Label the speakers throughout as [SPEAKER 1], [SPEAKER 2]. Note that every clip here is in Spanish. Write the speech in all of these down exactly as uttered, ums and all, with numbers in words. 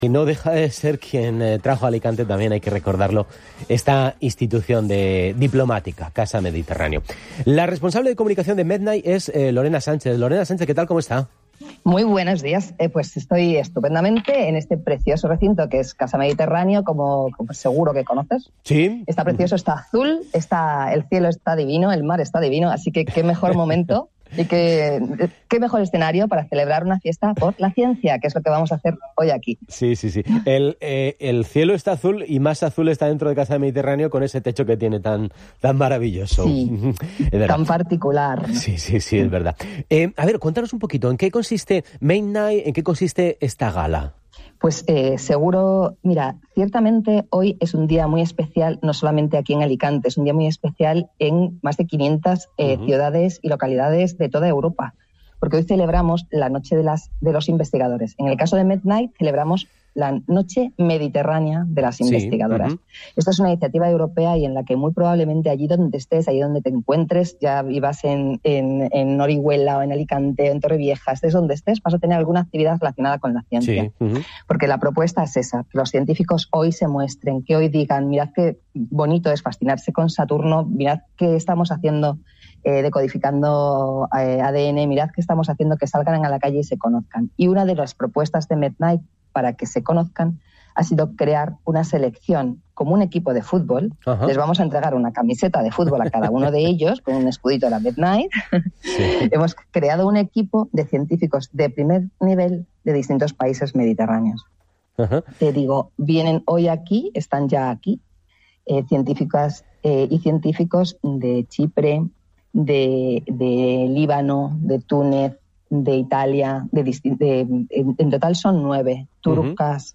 [SPEAKER 1] Y no deja de ser quien eh, trajo a Alicante, también hay que recordarlo, esta institución de diplomática, Casa Mediterráneo. La responsable de comunicación de Mednight es eh, Lorena Sánchez. Lorena Sánchez, ¿qué tal? ¿Cómo está?
[SPEAKER 2] Muy buenos días. Eh, pues estoy estupendamente en este precioso recinto que es Casa Mediterráneo, como, como seguro que conoces.
[SPEAKER 1] Sí.
[SPEAKER 2] Está precioso, está azul, está, el cielo está divino, el mar está divino, así que qué mejor momento y qué, qué mejor escenario para celebrar una fiesta por la ciencia, que es lo que vamos a hacer hoy aquí.
[SPEAKER 1] Sí, sí, sí. El, eh, el cielo está azul y más azul está dentro de Casa Mediterráneo con ese techo que tiene tan, tan maravilloso.
[SPEAKER 2] Sí, tan particular.
[SPEAKER 1] Sí, sí, sí, es verdad. Eh, a ver, cuéntanos un poquito, ¿en qué consiste Mednight? ¿En qué consiste esta gala?
[SPEAKER 2] Pues eh, seguro, mira, ciertamente hoy es un día muy especial, no solamente aquí en Alicante, es un día muy especial en más de quinientas eh, uh-huh. ciudades y localidades de toda Europa, porque hoy celebramos la Noche de, las, de los Investigadores. En el caso de Mednight celebramos la Noche Mediterránea de las Investigadoras. Sí, uh-huh. Esto es una iniciativa europea y en la que muy probablemente allí donde estés, allí donde te encuentres, ya vivas en, en, en Orihuela o en Alicante o en Torrevieja, estés donde estés, vas a tener alguna actividad relacionada con la ciencia. Sí, uh-huh. Porque la propuesta es esa, que los científicos hoy se muestren, que hoy digan, mirad qué bonito es fascinarse con Saturno, mirad qué estamos haciendo eh, decodificando eh, A D N, mirad qué estamos haciendo que salgan a la calle y se conozcan. Y una de las propuestas de Mednight para que se conozcan ha sido crear una selección como un equipo de fútbol. Ajá. Les vamos a entregar una camiseta de fútbol a cada uno de ellos con un escudito de la Mednight. Sí. Hemos creado un equipo de científicos de primer nivel de distintos países mediterráneos. Ajá. Te digo, vienen hoy aquí, están ya aquí, eh, científicas eh, y científicos de Chipre, de, de Líbano, de Túnez, de Italia, de, de, en, en total son nueve, turcas,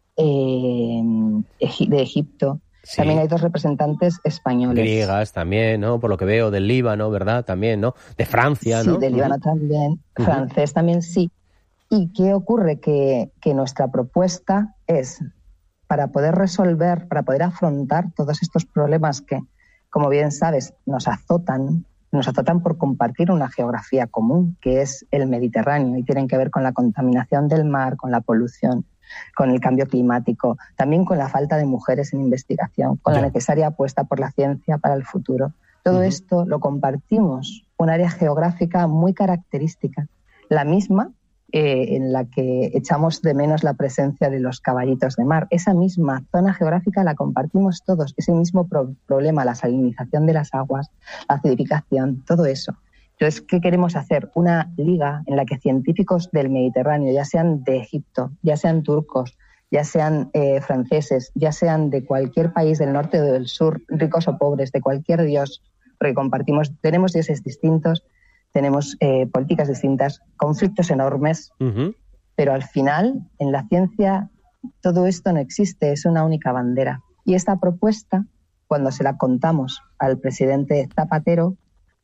[SPEAKER 2] uh-huh. eh, de Egipto. Sí. También hay dos representantes españoles.
[SPEAKER 1] Griegas también, ¿no? Por lo que veo, del Líbano, ¿verdad? También, ¿no? De Francia,
[SPEAKER 2] sí,
[SPEAKER 1] ¿no?
[SPEAKER 2] Sí, del Líbano uh-huh. también. Uh-huh. Francés también, sí. ¿Y qué ocurre? Que, que nuestra propuesta es, para poder resolver, para poder afrontar todos estos problemas que, como bien sabes, nos azotan, nos azotan por compartir una geografía común, que es el Mediterráneo, y tienen que ver con la contaminación del mar, con la polución, con el cambio climático, también con la falta de mujeres en investigación, con yeah. la necesaria apuesta por la ciencia para el futuro. Todo uh-huh. esto lo compartimos, un área geográfica muy característica, la misma eh, en la que echamos de menos la presencia de los caballitos de mar. Esa misma zona geográfica la compartimos todos, ese mismo pro- problema, la salinización de las aguas, la acidificación, todo eso. Entonces, ¿qué queremos hacer? Una liga en la que científicos del Mediterráneo, ya sean de Egipto, ya sean turcos, ya sean eh, franceses, ya sean de cualquier país del norte o del sur, ricos o pobres, de cualquier dios, porque compartimos, tenemos dioses distintos, tenemos eh, políticas distintas, conflictos enormes, uh-huh. pero al final, en la ciencia, todo esto no existe, es una única bandera. Y esta propuesta, cuando se la contamos al presidente Zapatero,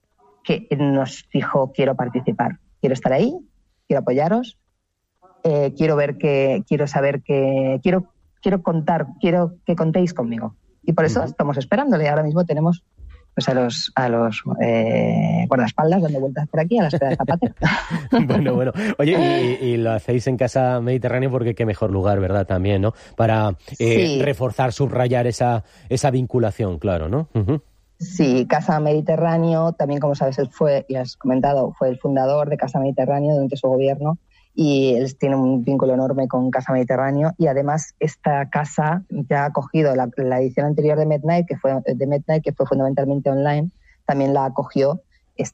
[SPEAKER 2] que nos dijo, quiero participar, quiero estar ahí, quiero apoyaros, eh, quiero ver que, quiero saber que, quiero, quiero contar, quiero que contéis conmigo. Y por eso uh-huh. estamos esperándole. Ahora mismo tenemos pues a los a los eh, guardaespaldas dando vueltas por aquí a la espera de Zapatero.
[SPEAKER 1] Bueno, bueno. Oye, y, y lo hacéis en Casa Mediterráneo porque qué mejor lugar, ¿verdad? También, ¿no? Para eh, sí. reforzar, subrayar esa esa vinculación, claro, ¿no? Uh-huh.
[SPEAKER 2] Sí, Casa Mediterráneo, también como sabes, él fue, y has comentado, fue el fundador de Casa Mediterráneo durante su gobierno y él tiene un vínculo enorme con Casa Mediterráneo y además esta casa ya ha acogido la, la edición anterior de Mednight, que fue de Mednight, que fue fundamentalmente online, también la acogió.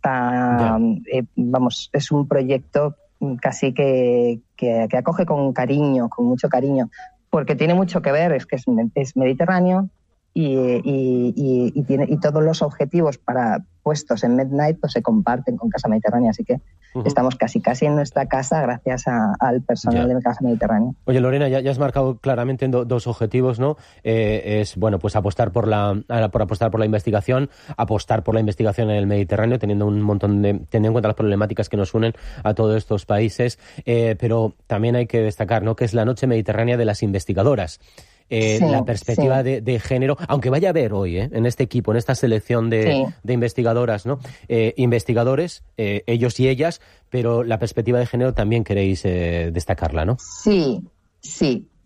[SPEAKER 2] Está, eh, vamos, es un proyecto casi que, que, que acoge con cariño, con mucho cariño, porque tiene mucho que ver, es que es, es Mediterráneo. Y, y, y, y, tiene, y todos los objetivos para puestos en Mednight pues se comparten con Casa Mediterránea, así que uh-huh. estamos casi casi en nuestra casa gracias a, al personal ya. de Casa Mediterránea.
[SPEAKER 1] Oye, Lorena, ya, ya has marcado claramente do, dos objetivos, ¿no? Eh, es, bueno, pues apostar por la por apostar por la investigación, apostar por la investigación en el Mediterráneo, teniendo un montón de teniendo en cuenta las problemáticas que nos unen a todos estos países, eh, pero también hay que destacar, ¿no?, que es la Noche Mediterránea de las Investigadoras. Eh, sí, la perspectiva sí. de, de género, aunque vaya a haber hoy eh, en este equipo, en esta selección de, sí. de investigadoras, ¿no? Eh, investigadores, eh, ellos y ellas, pero la perspectiva de género también queréis eh, destacarla, ¿no?
[SPEAKER 2] Sí, sí.